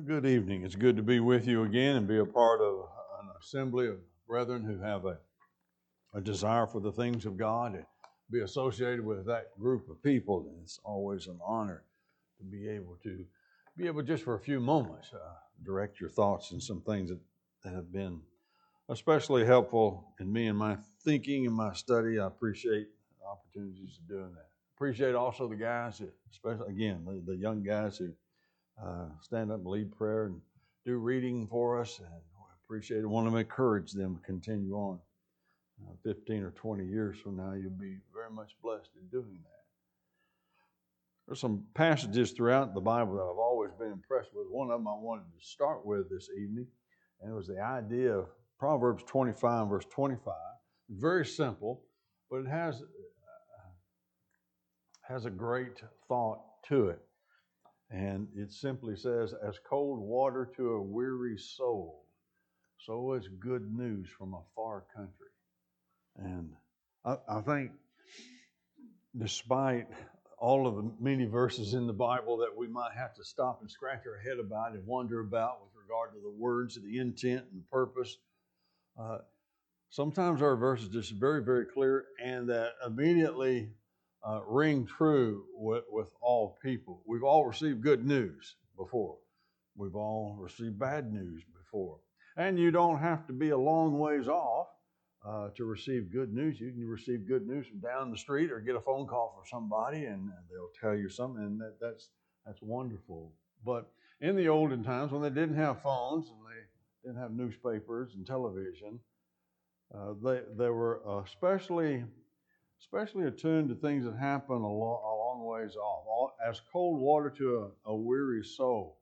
Well, good evening. It's good to be with you again and be a part of an assembly of brethren who have a desire for the things of God and be associated with that group of people. And it's always an honor to be able just for a few moments direct your thoughts in some things that have been especially helpful in me and my thinking and my study. I appreciate the opportunities of doing that. Appreciate also the guys, especially again the young guys who stand up and lead prayer and do reading for us, and I appreciate it. I want to encourage them to continue on. 15 or 20 years from now, you'll be very much blessed in doing that. There's some passages throughout the Bible that I've always been impressed with. One of them I wanted to start with this evening, and it was the idea of Proverbs 25, verse 25. Very simple, but it has a great thought to it. And it simply says, as cold water to a weary soul, so is good news from a far country. And I think despite all of the many verses in the Bible that we might have to stop and scratch our head about and wonder about with regard to the words and the intent and the purpose, sometimes our verses are just very, very clear and that immediately ring true with all people. We've all received good news before. We've all received bad news before. And you don't have to be a long ways off to receive good news. You can receive good news from down the street or get a phone call from somebody and they'll tell you something, and that's wonderful. But in the olden times when they didn't have phones and they didn't have newspapers and television, they were especially attuned to things that happen a long ways off. As cold water to a weary soul.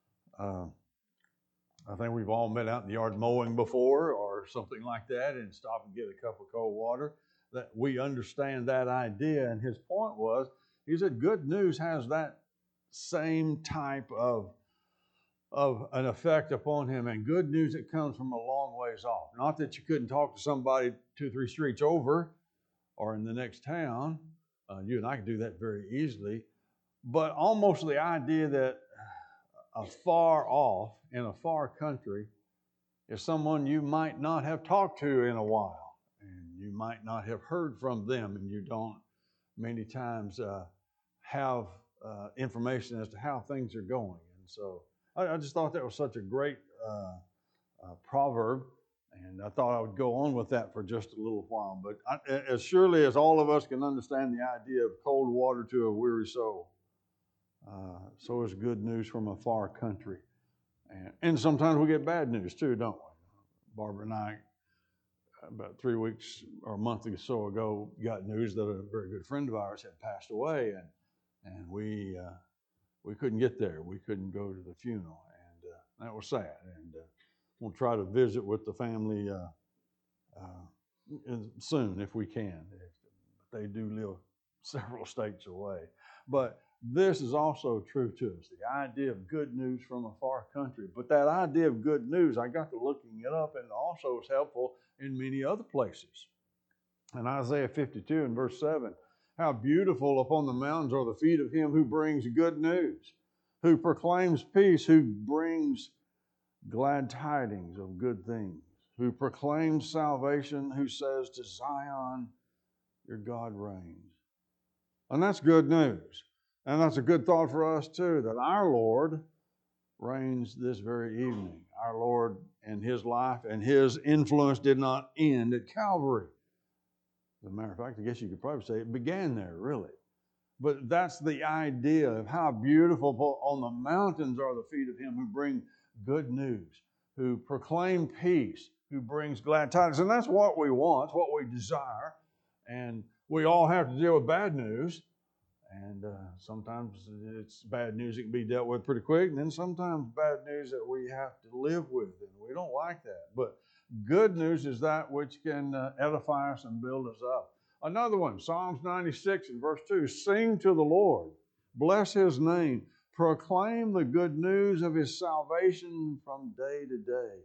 I think we've all met out in the yard mowing before or something like that and stop and get a cup of cold water. That we understand that idea. And his point was, he said, good news has that same type of an effect upon him, and good news that comes from a long ways off. Not that you couldn't talk to somebody 2-3 streets over or in the next town. You and I can do that very easily. But almost the idea that afar off in a far country is someone you might not have talked to in a while, and you might not have heard from them, and you don't many times have information as to how things are going. And so I just thought that was such a great proverb, and I thought I would go on with that for just a little while. But as surely as all of us can understand the idea of cold water to a weary soul, so is good news from a far country. And sometimes we get bad news too, don't we? Barbara and I, about 3 weeks or a month or so ago, got news that a very good friend of ours had passed away, and we couldn't get there. We couldn't go to the funeral, and that was sad. And we'll try to visit with the family soon if we can. They do live several states away. But this is also true to us, the idea of good news from a far country. But that idea of good news, I got to looking it up, and also is helpful in many other places. In Isaiah 52 and verse 7, how beautiful upon the mountains are the feet of him who brings good news, who proclaims peace, who brings glad tidings of good things, who proclaims salvation, who says to Zion, your God reigns. And that's good news. And that's a good thought for us too, that our Lord reigns this very evening. Our Lord and his life and his influence did not end at Calvary. As a matter of fact, I guess you could probably say it began there, really. But that's the idea of how beautiful on the mountains are the feet of him who bring good news, who proclaim peace, who brings glad tidings. And that's what we want, what we desire. And we all have to deal with bad news. And sometimes it's bad news that can be dealt with pretty quick. And then sometimes bad news that we have to live with. And we don't like that. But good news is that which can edify us and build us up. Another one, Psalms 96 and verse 2. Sing to the Lord. Bless his name. Proclaim the good news of his salvation from day to day.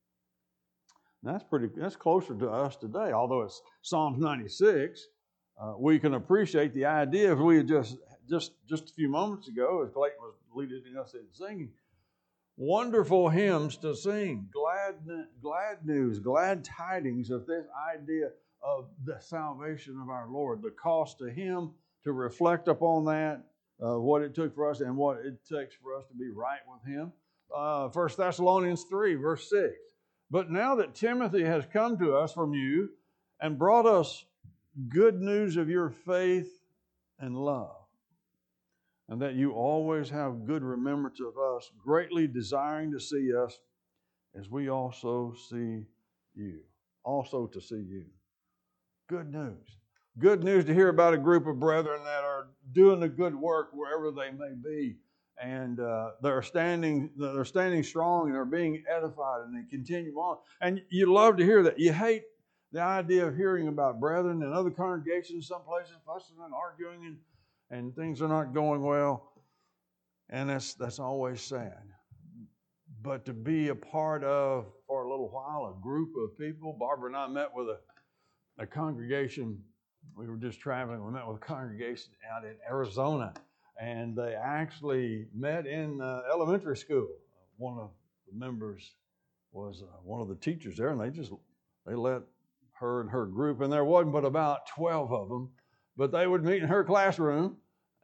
That's closer to us today. Although it's Psalms 96, we can appreciate the idea. If we had just a few moments ago, as Clayton was leading us in singing, wonderful hymns to sing, glad news, glad tidings of this idea of the salvation of our Lord, the cost to Him, to reflect upon that, what it took for us and what it takes for us to be right with Him. 1 Thessalonians 3, verse 6. But now that Timothy has come to us from you and brought us good news of your faith and love, and that you always have good remembrance of us, greatly desiring to see us as we also see you. Also to see you. Good news. Good news to hear about a group of brethren that are doing the good work wherever they may be. And they're standing strong and are being edified, and they continue on. And you love to hear that. You hate the idea of hearing about brethren and other congregations, some places fussing and arguing and things are not going well. And that's always sad. But to be a part of, for a little while, a group of people. Barbara and I met with a congregation. We were just traveling. We met with a congregation out in Arizona. And they actually met in elementary school. One of the members was one of the teachers there, and they let her and her group, and there wasn't but about 12 of them, but they would meet in her classroom,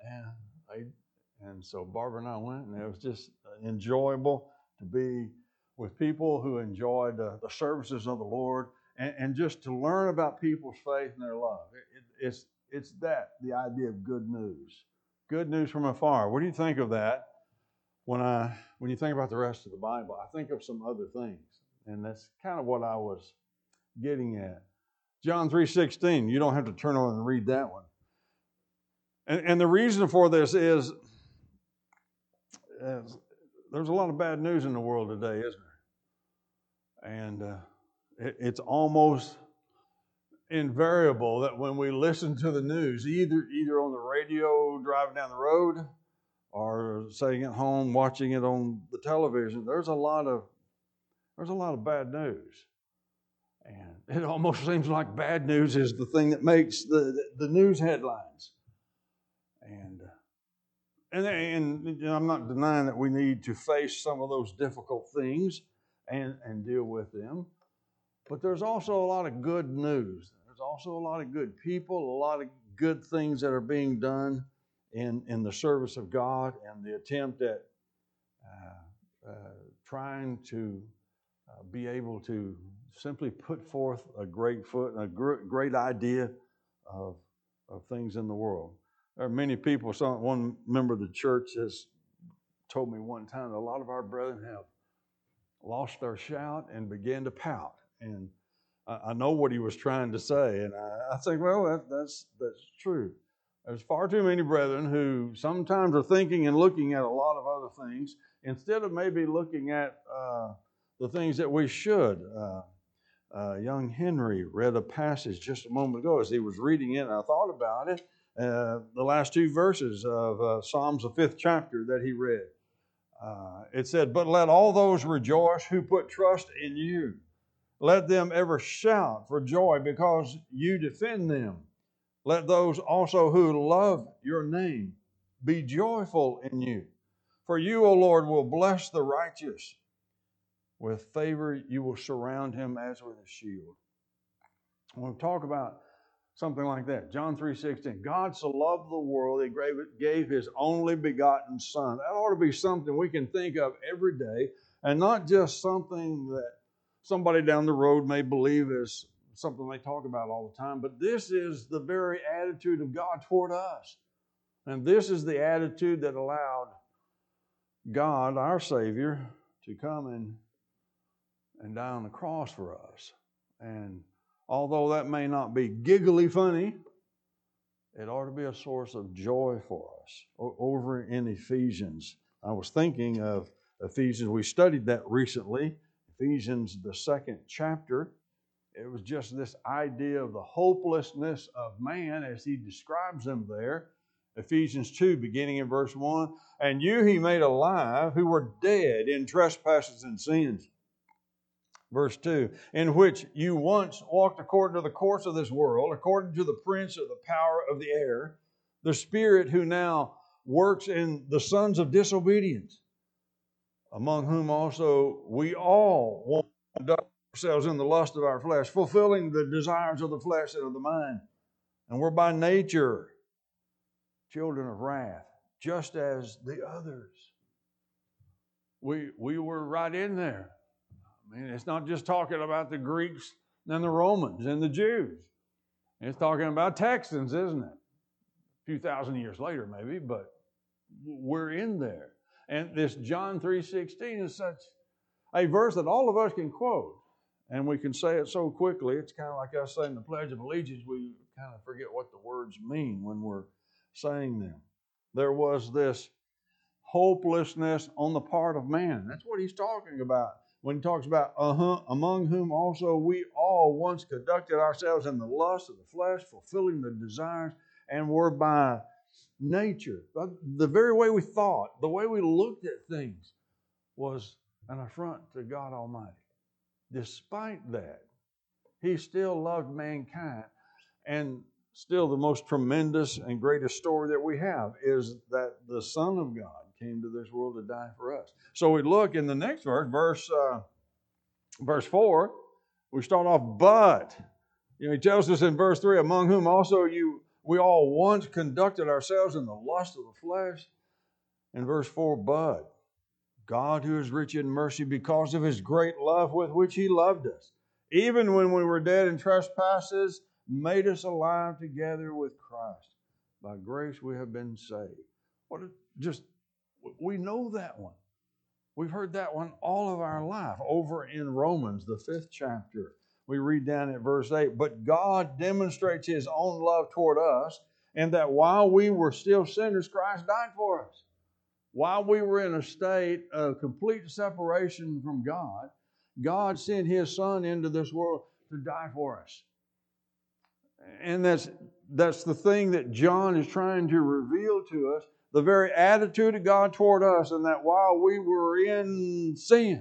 and so Barbara and I went, and it was just enjoyable to be with people who enjoyed the services of the Lord, and just to learn about people's faith and their love. It's the idea of good news. Good news from afar. What do you think of that when you think about the rest of the Bible? I think of some other things, and that's kind of what I was getting at. John 3:16, you don't have to turn on and read that one. And the reason for this is there's a lot of bad news in the world today, isn't there? And it's almost invariable that when we listen to the news, either on the radio driving down the road or sitting at home watching it on the television, there's a lot of bad news. And it almost seems like bad news is the thing that makes the news headlines. And you know, I'm not denying that we need to face some of those difficult things and deal with them. But there's also a lot of good news. There's also a lot of good people, a lot of good things that are being done in the service of God, and the attempt at trying to be able to simply put forth a great great idea of things in the world. There are many people. One member of the church has told me one time that a lot of our brethren have lost their shout and began to pout. And I know what he was trying to say, and I think, well, that's true. There's far too many brethren who sometimes are thinking and looking at a lot of other things instead of maybe looking at the things that we should. Young Henry read a passage just a moment ago as he was reading it, and I thought about it. The last two verses of Psalms, the 5th chapter that he read. It said, "But let all those rejoice who put trust in you. Let them ever shout for joy because you defend them. Let those also who love your name be joyful in you. For you, O Lord, will bless the righteous. With favor you will surround him as with a shield." I want to talk about something like that. John 3:16. God so loved the world, He gave His only begotten Son. That ought to be something we can think of every day, and not just something that somebody down the road may believe is something they talk about all the time. But this is the very attitude of God toward us. And this is the attitude that allowed God, our Savior, to come and die on the cross for us. And although that may not be giggly funny, it ought to be a source of joy for us. Over in Ephesians, I was thinking of Ephesians. We studied that recently. Ephesians, the 2nd chapter. It was just this idea of the hopelessness of man as he describes them there. Ephesians 2, beginning in verse 1. "And you He made alive who were dead in trespasses and sins." Verse 2, "In which you once walked according to the course of this world, according to the prince of the power of the air, the spirit who now works in the sons of disobedience, among whom also we all want to conduct ourselves in the lust of our flesh, fulfilling the desires of the flesh and of the mind. And we're by nature children of wrath, just as the others. We were right in there. I mean, it's not just talking about the Greeks and the Romans and the Jews. It's talking about Texans, isn't it? A few thousand years later, maybe, but we're in there. And this John 3:16 is such a verse that all of us can quote. And we can say it so quickly. It's kind of like us saying the Pledge of Allegiance. We kind of forget what the words mean when we're saying them. There was this hopelessness on the part of man. That's what he's talking about when he talks about among whom also we all once conducted ourselves in the lust of the flesh, fulfilling the desires, and were by nature. The very way we thought, the way we looked at things was an affront to God Almighty. Despite that, he still loved mankind. And still the most tremendous and greatest story that we have is that the Son of God came to this world to die for us. So we look in the next verse 4, we start off, but, he tells us in verse 3, among whom also we all once conducted ourselves in the lust of the flesh. In verse 4, but God, who is rich in mercy, because of his great love with which he loved us, even when we were dead in trespasses, made us alive together with Christ. By grace we have been saved. We know that one. We've heard that one all of our life. Over in Romans, the 5th chapter, we read down at verse 8, but God demonstrates his own love toward us, and that while we were still sinners, Christ died for us. While we were in a state of complete separation from God, God sent his Son into this world to die for us. And that's the thing that John is trying to reveal to us, the very attitude of God toward us, and that while we were in sin,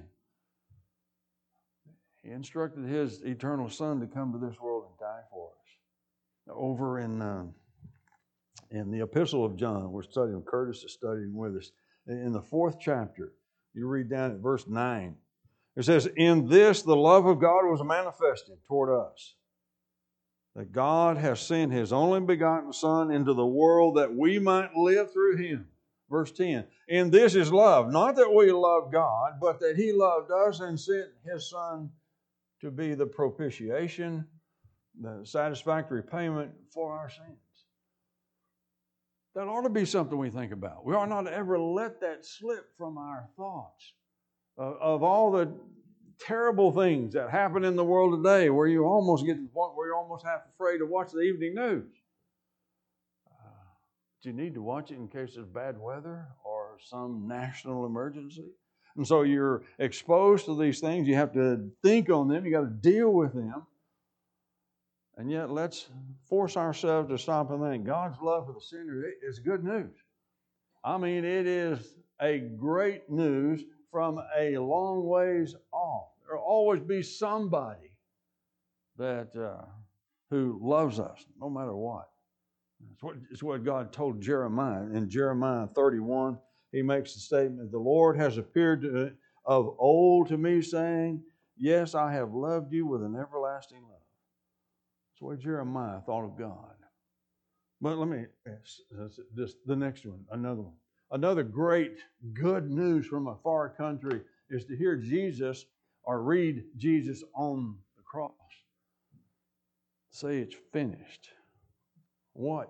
he instructed his eternal Son to come to this world and die for us. Over in the Epistle of John, we're studying, Curtis is studying with us, in the 4th chapter, you read down at verse 9. It says, in this the love of God was manifested toward us, that God has sent his only begotten Son into the world that we might live through him. Verse 10, in this is love, not that we love God, but that he loved us and sent his Son to be the propitiation, the satisfactory payment for our sins. That ought to be something we think about. We ought not to ever let that slip from our thoughts of all the terrible things that happen in the world today, where you almost get to the point where you're almost half afraid to watch the evening news. Do you need to watch it in case of bad weather or some national emergency? And so you're exposed to these things. You have to think on them. You got to deal with them. And yet let's force ourselves to stop and think. God's love for the sinner is good news. I mean, it is a great news from a long ways off. There will always be somebody that who loves us, no matter what. It's what God told Jeremiah. In Jeremiah 31, he makes the statement, the Lord has appeared of old to me, saying, yes, I have loved you with an everlasting love. That's what Jeremiah thought of God. But let me this the next one, another one. Another great good news from a far country is to hear Jesus or read Jesus on the cross say it's finished. What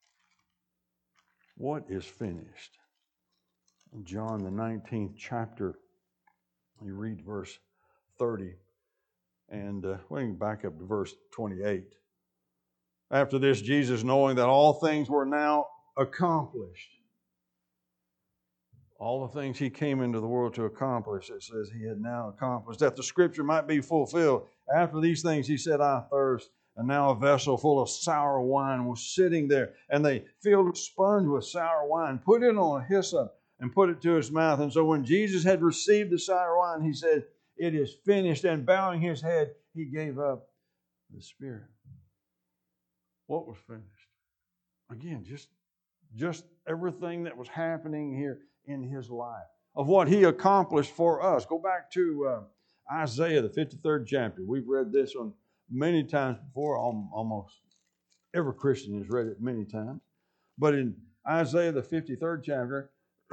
is finished? In John the 19th chapter, you read verse 30, and we can back up to verse 28. After this, Jesus, knowing that all things were now accomplished, all the things he came into the world to accomplish, it says he had now accomplished, that the scripture might be fulfilled. After these things, he said, I thirst. And now a vessel full of sour wine was sitting there. And they filled a sponge with sour wine, put it on a hyssop, and put it to his mouth. And so when Jesus had received the sour wine, he said, it is finished. And bowing his head, he gave up the spirit. What was finished? Again, just everything that was happening here in his life. of what He accomplished for us. Go back to Isaiah, the 53rd chapter. We've read this one many times before. Almost every Christian has read it many times. But in Isaiah, the 53rd chapter,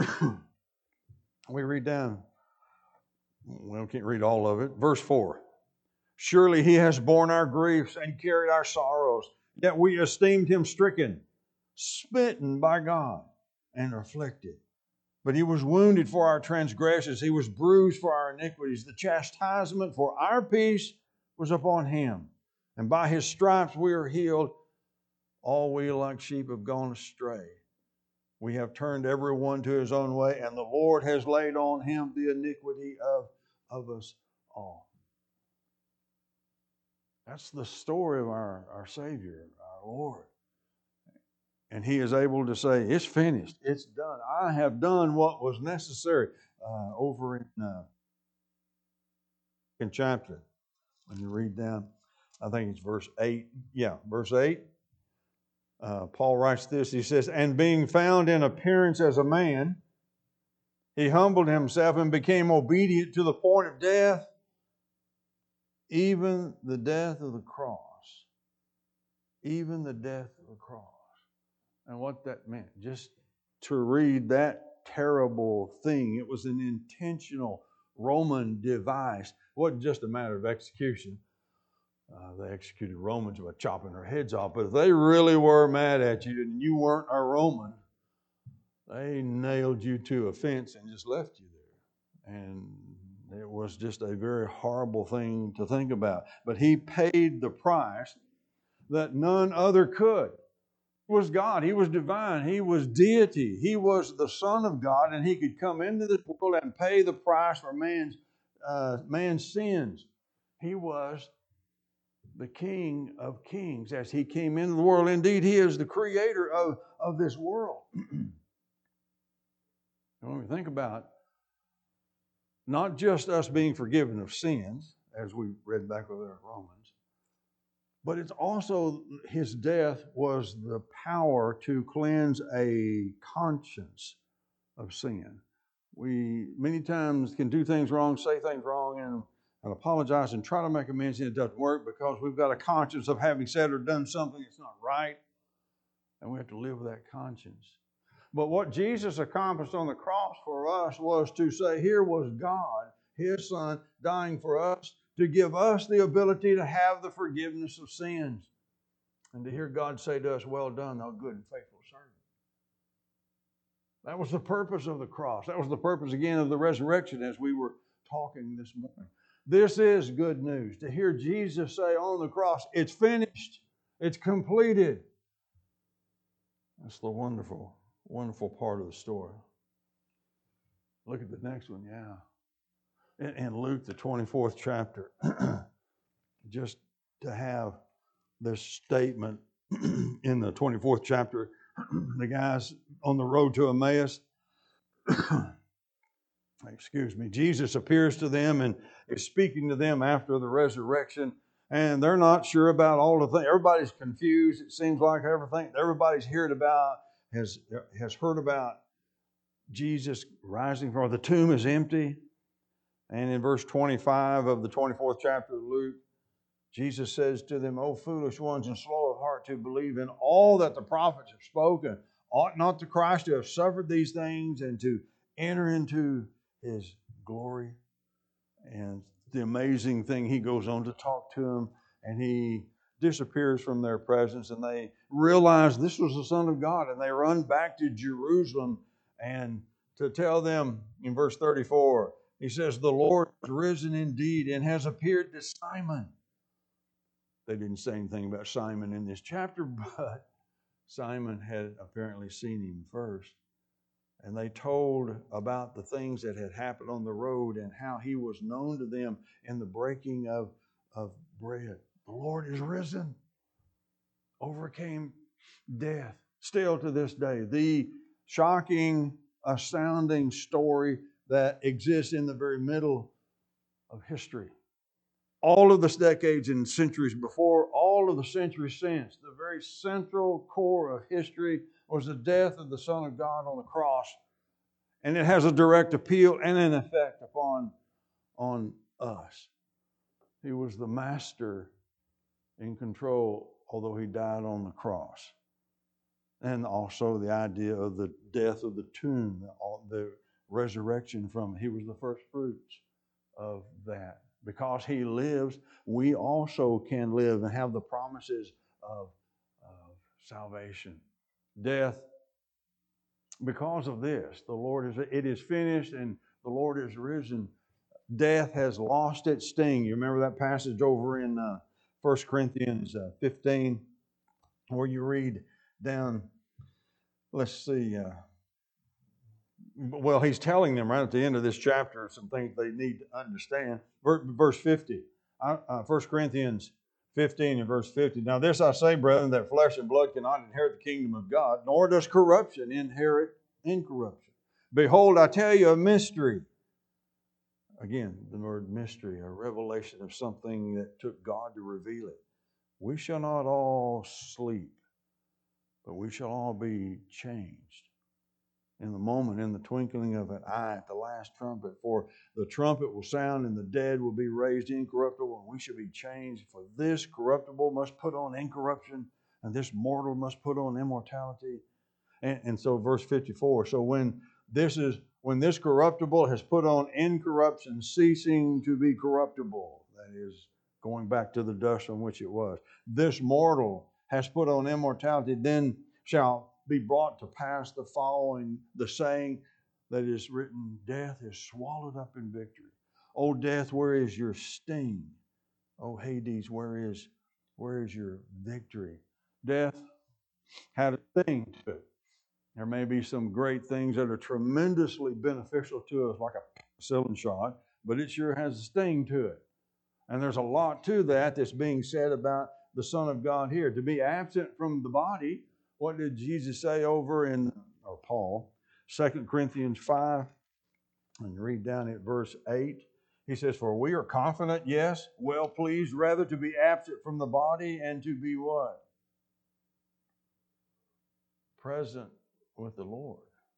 we read down, we can't read all of it. Verse 4. Surely He has borne our griefs and carried our sorrows, yet we esteemed Him stricken, smitten by God, and afflicted. But He was wounded for our transgressions. He was bruised for our iniquities. The chastisement for our peace was upon Him. And by His stripes we are healed. All we like sheep have gone astray. We have turned everyone to his own way, and the Lord has laid on Him the iniquity of us all. That's the story of our Savior, our Lord. And He is able to say, it's finished, it's done. I have done what was necessary. Over in chapter, when you read down, I think it's verse 8. Yeah, verse 8. Paul writes this, he says, and being found in appearance as a man, He humbled Himself and became obedient to the point of death, even the death of the cross. Even the death of the cross. And what that meant, just to read that terrible thing, it was an intentional Roman device. It wasn't just a matter of execution. They executed Romans by chopping their heads off. But if they really were mad at you and you weren't a Roman, they nailed you to a fence and just left you there. And it was just a very horrible thing to think about. But He paid the price that none other could. He was God. He was divine. He was deity. He was the Son of God, and He could come into this world and pay the price for man's sins. He was the King of Kings as He came into the world. Indeed, He is the creator of this world. And when we think about not just us being forgiven of sins, as we read back over there in Romans, but it's also His death was the power to cleanse a conscience of sin. We many times can do things wrong, say things wrong, and apologize and try to make amends, and it doesn't work because we've got a conscience of having said or done something that's not right, and we have to live with that conscience. But what Jesus accomplished on the cross for us was to say, here was God, His Son, dying for us to give us the ability to have the forgiveness of sins, and to hear God say to us, well done, thou good and faithful servant. That was the purpose of the cross. That was the purpose, again, of the resurrection as we were talking this morning. This is good news. To hear Jesus say on the cross, it's finished, it's completed. That's the wonderful, wonderful part of the story. Look at the next one, yeah. In Luke, the 24th chapter, just to have this statement in the 24th chapter, the guys on the road to Emmaus, Jesus appears to them and is speaking to them after the resurrection, and they're not sure about all the things. Everybody's confused. It seems like everybody's heard about has heard about Jesus rising from the tomb is empty. And in verse 25 of the 24th chapter of Luke, Jesus says to them, O foolish ones and slow of heart to believe in all that the prophets have spoken. Ought not the Christ to have suffered these things and to enter into His glory? And the amazing thing, He goes on to talk to them, and He disappears from their presence, and they realize this was the Son of God, and they run back to Jerusalem and to tell them in verse 34, He says, the Lord is risen indeed and has appeared to Simon. They didn't say anything about Simon in this chapter, but Simon had apparently seen Him first. And they told about the things that had happened on the road and how He was known to them in the breaking of bread. The Lord is risen, overcame death. Still to this day, the shocking, astounding story that exists in the very middle of history. All of the decades and centuries before, all of the centuries since, the very central core of history was the death of the Son of God on the cross. And it has a direct appeal and an effect upon us. He was the master in control, although he died on the cross. And also the idea of the death of the tomb, the resurrection from it. He was the first fruits of that. Because he lives, we also can live and have the promises of salvation. Death, because of this, it is finished and the Lord is risen. Death has lost its sting. You remember that passage over in 1 Corinthians 15, where you read down, let's see, well, he's telling them right at the end of this chapter some things they need to understand. Verse 50, 1 Corinthians 15 and verse 50. Now this I say, brethren, that flesh and blood cannot inherit the kingdom of God, nor does corruption inherit incorruption. Behold, I tell you a mystery. Again, the word mystery, a revelation of something that took God to reveal it. We shall not all sleep, but we shall all be changed. In the moment, in the twinkling of an eye, at the last trumpet. For the trumpet will sound, and the dead will be raised incorruptible, and we shall be changed. For this corruptible must put on incorruption, and this mortal must put on immortality. And so verse 54, so when this corruptible has put on incorruption, ceasing to be corruptible, that is, going back to the dust from which it was, this mortal has put on immortality, then shall be brought to pass the saying that is written, death is swallowed up in victory. O death, where is your sting? O Hades, where is your victory? Death had a sting to it. There may be some great things that are tremendously beneficial to us, like a penicillin shot, but it sure has a sting to it. And there's a lot to that's being said about the Son of God here. To be absent from the body, what did Jesus say over or Paul, 2 Corinthians 5, and read down at verse 8. He says, for we are confident, yes, well pleased, rather to be absent from the body and to be what? Present with the Lord.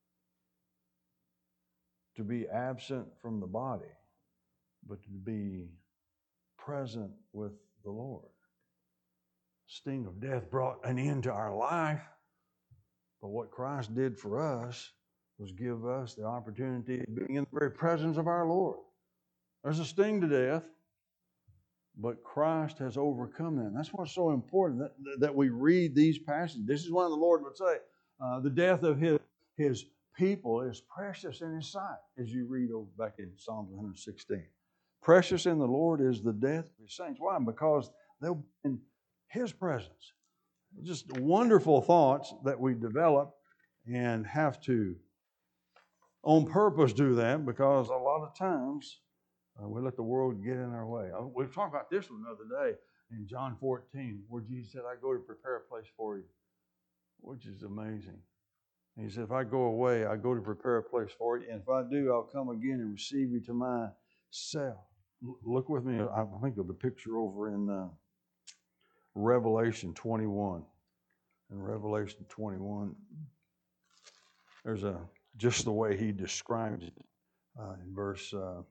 To be absent from the body, but to be present with the Lord. Sting of death brought an end to our life, but what Christ did for us was give us the opportunity of being in the very presence of our Lord. There's a sting to death, but Christ has overcome that. And that's what's so important, that we read these passages. This is why the Lord would say, the death of his people is precious in his sight, as you read over back in Psalm 116. Precious in the Lord is the death of his saints. Why? Because they'll be in his presence. Just wonderful thoughts that we develop and have to, on purpose, do that, because a lot of times we let the world get in our way. We talked about this one the other day in John 14, where Jesus said, I go to prepare a place for you, which is amazing. He said, if I go away, I go to prepare a place for you. And if I do, I'll come again and receive you to myself. Look with me, I think of the picture over in Revelation 21. In Revelation 21, there's just the way he describes it in verse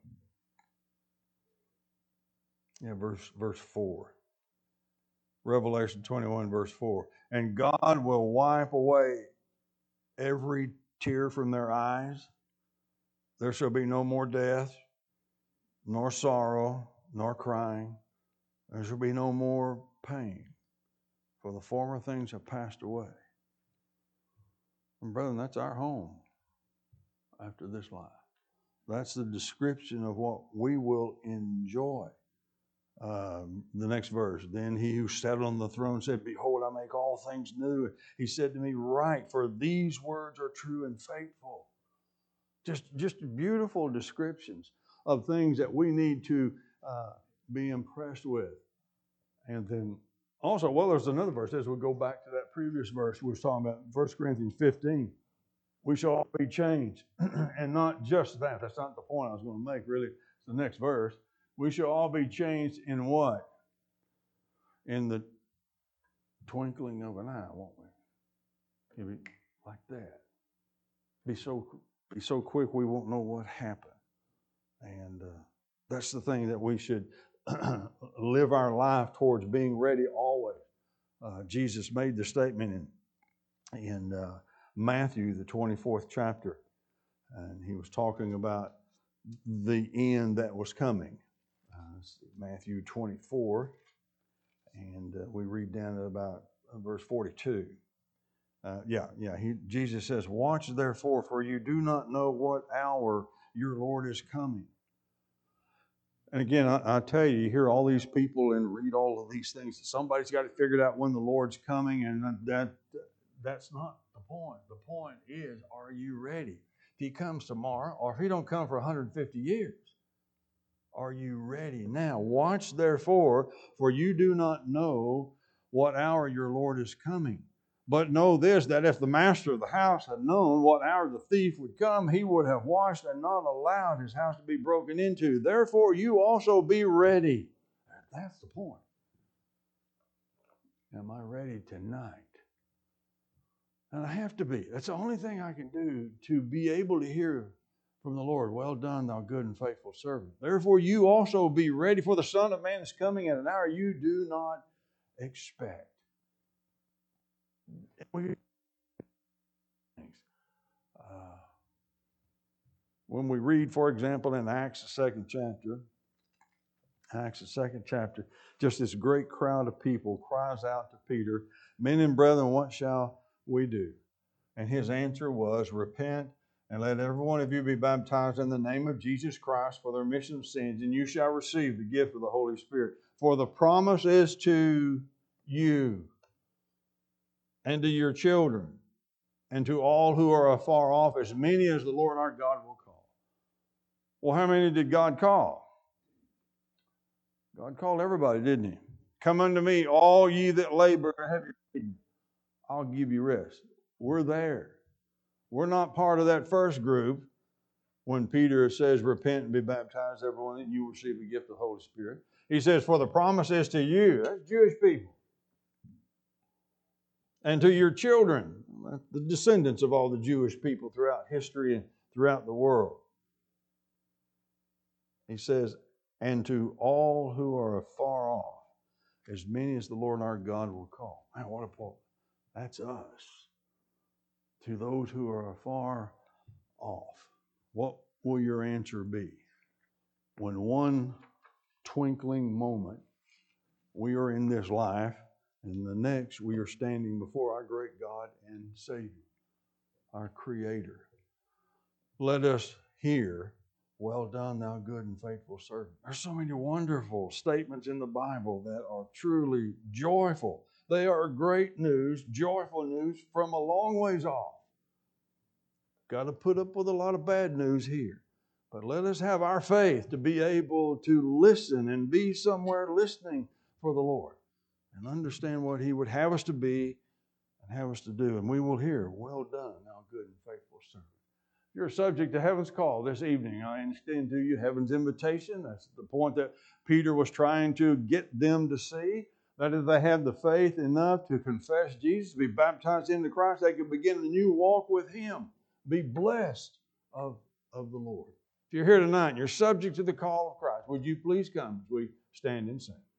4. Revelation 21, verse 4. And God will wipe away every tear from their eyes. There shall be no more death, nor sorrow, nor crying. There shall be no more pain, for the former things have passed away. And brethren, that's our home after this life. That's the description of what we will enjoy. The next verse, then he who sat on the throne said, behold, I make all things new. He said to me, write, for these words are true and faithful. Just beautiful descriptions of things that we need to be impressed with. And then also, well, there's another verse. As we go back to that previous verse we were talking about, 1 Corinthians 15, we shall all be changed. And not just that. That's not the point I was going to make, really. It's the next verse. We shall all be changed in what? In the twinkling of an eye, won't we? It'll be like that. Be so be so quick we won't know what happened. And that's the thing that we should live our life towards, being ready always. Jesus made the statement in Matthew, the 24th chapter, and he was talking about the end that was coming. Matthew 24, and we read down at about verse 42. Jesus says, "Watch therefore, for you do not know what hour your Lord is coming." And again, I tell you, you hear all these people and read all of these things. Somebody's got it figured out when the Lord's coming, and that's not the point. The point is, are you ready? If he comes tomorrow, or if he don't come for 150 years, are you ready now? Watch therefore, for you do not know what hour your Lord is coming. But know this, that if the master of the house had known what hour the thief would come, he would have watched and not allowed his house to be broken into. Therefore, you also be ready. That's the point. Am I ready tonight? And I have to be. That's the only thing I can do to be able to hear from the Lord. Well done, thou good and faithful servant. Therefore, you also be ready, for the Son of Man is coming at an hour you do not expect. When we read, for example, in Acts, the second chapter, just this great crowd of people cries out to Peter, "Men and brethren, what shall we do?" And his answer was, "Repent, and let every one of you be baptized in the name of Jesus Christ for the remission of sins, and you shall receive the gift of the Holy Spirit. For the promise is to you, and to your children, and to all who are afar off, as many as the Lord our God will call." Well, how many did God call? God called everybody, didn't he? "Come unto me, all ye that labor and heavy laden, I'll give you rest." We're there. We're not part of that first group when Peter says, "Repent and be baptized, everyone, and you will receive the gift of the Holy Spirit." He says, "For the promise is to you." That's Jewish people. "And to your children," the descendants of all the Jewish people throughout history and throughout the world. He says, "And to all who are afar off, as many as the Lord our God will call." Man, what a point. That's us. To those who are afar off. What will your answer be when one twinkling moment we are in this life, and the next we are standing before our great God and Savior, our Creator? Let us hear, "Well done, thou good and faithful servant." There's so many wonderful statements in the Bible that are truly joyful. They are great news, joyful news from a long ways off. Got to put up with a lot of bad news here. But let us have our faith to be able to listen and be somewhere listening for the Lord and understand what he would have us to be and have us to do. And we will hear, "Well done, thou good and faithful servant." You're subject to heaven's call this evening. I extend to you heaven's invitation. That's the point that Peter was trying to get them to see. That if they have the faith enough to confess Jesus, be baptized into Christ, they can begin a new walk with him. Be blessed of the Lord. If you're here tonight and you're subject to the call of Christ, would you please come as we stand and sing?